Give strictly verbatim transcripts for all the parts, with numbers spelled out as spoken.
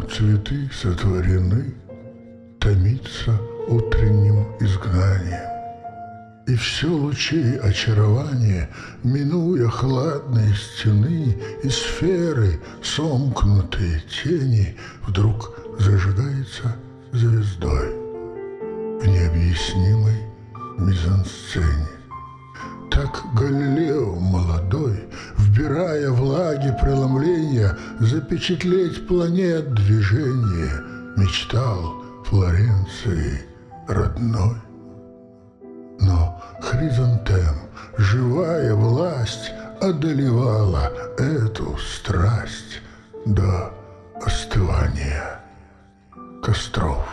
цветы сотворены томиться утренним изгнанием. И все лучей очарования, минуя хладные стены и сферы, сомкнутые тени, вдруг зажигается звездой в необъяснимой мизансцене. Так Галилео молодой, вбирая влаги преломления, запечатлеть планет движение, мечтал Флоренции родной. Но Хризантем, живая власть, одолевала эту страсть до остывания костров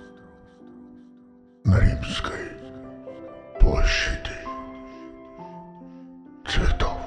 на Римской площади цветов.